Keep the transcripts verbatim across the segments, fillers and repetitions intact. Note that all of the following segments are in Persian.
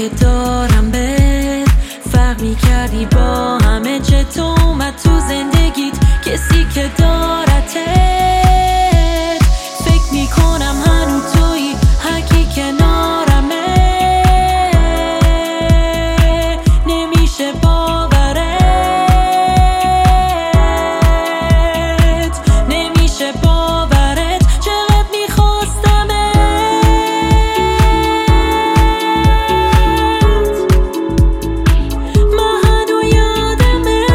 که دارم بهت فرق میکردی با همه چه تو اومد تو زندگیت کسی که دارتت فکر میکنم هنو توی هرکی کنارمه نمیشه باورت نمیشه باورت چقدر میخواستمت من هنو یادمه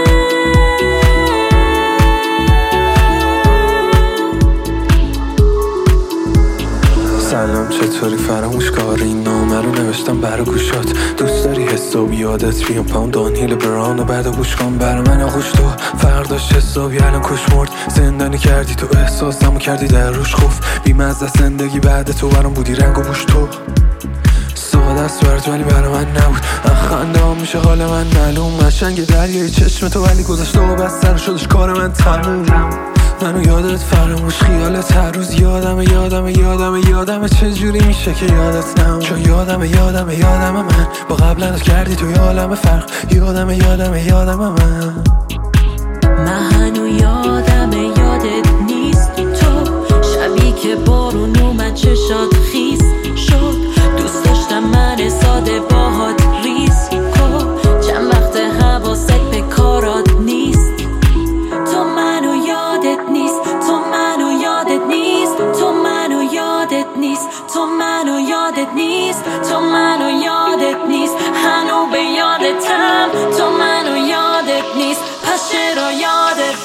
سلام چطوری فراموش کاری این نامه رو نوشتم برا گوشات دوست داری حساب یادت بیام پاون دانهیل بران و بعد گوش کن برا من آغوش تو فرداش حسابی الان کش مرد زندانی کردی تو احساسمو کردی در روش خوف بیمزه زندگی بعد تو برام بودی رنگ و بوش تو ساده است برات ولی برا من نبود خنده هم میشه حال من معلوم قشنگ دریای چشم تو ولی گذاشته و بس سر شدش کار من تموم منو یادت فراموش خیالت هر روز یادمه یادمه یادمه یادمه چجوری میشه که یادت نمون چون یادمه یادمه یادمه من با قبلت کردی توی عالم فرق یادمه یادمه یادمه من من هنو یادمه یادت نیست تو شبی که بارون اومد چشات خیس شد دوست داشتم من ساده باهات ریسکو چند وقت حواست به کارات نیست تو منو یادت نیست تو منو یادت نیست تو منو یادت نیست تو منو یادت نیست تو منو یادت نیست هنو به یادتم تو منو یادت نیست پس چرا یادت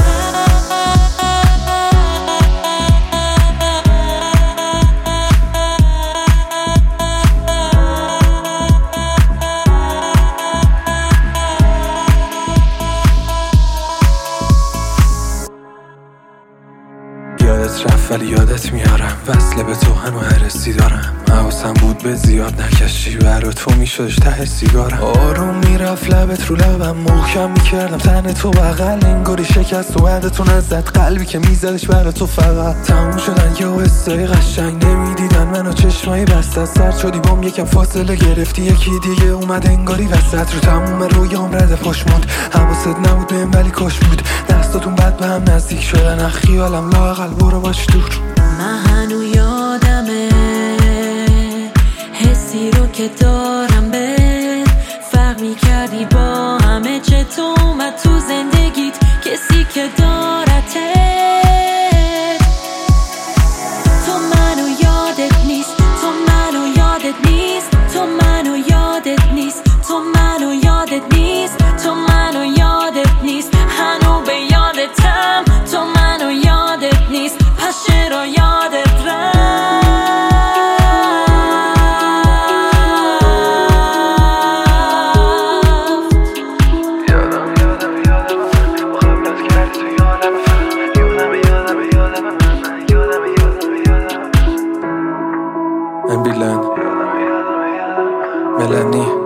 یادت رفت ولی یادت میارم وصله به تو هنو هرسی دارم حواسم بود به زیاد نکشی برا تو میشدش ته سیگارم آروم میرفت لبت رو لبم محکم میکردم تن تو بغل انگاری شکست و بعدتون از زد قلبی که میزدش برا تو فقط تموم شدن یه حسای قشنگ نمیدیدن منو چشمایی بسته سرد شدی بام یکم فاصله گرفتی یکی دیگه اومد انگاری وسط رو تموم رویام رد پاش موند حواست نبود بهم ولی کاش بود دستاتون بعد به هم نزدیک شدن از خیالم لااقل برو باش دور من هنو یادمه حسی رو که دارم بهت فرق میکردی با همه چه تو اومد تو زندگیت کسی که دارتت تو منو یادت نیست تو منو یادت نیست تو منو یادت نیست تو منو یادت نیست تو منو یادت نیست هنو به یادتم تو منو یادت نیست پس چرا یادت رفت یادم یادم یادم من با قبلت کردی توی عالم فرق یادم یادم یادم من یادم یادم یادم من بیلن یادم یادم یادم ملنی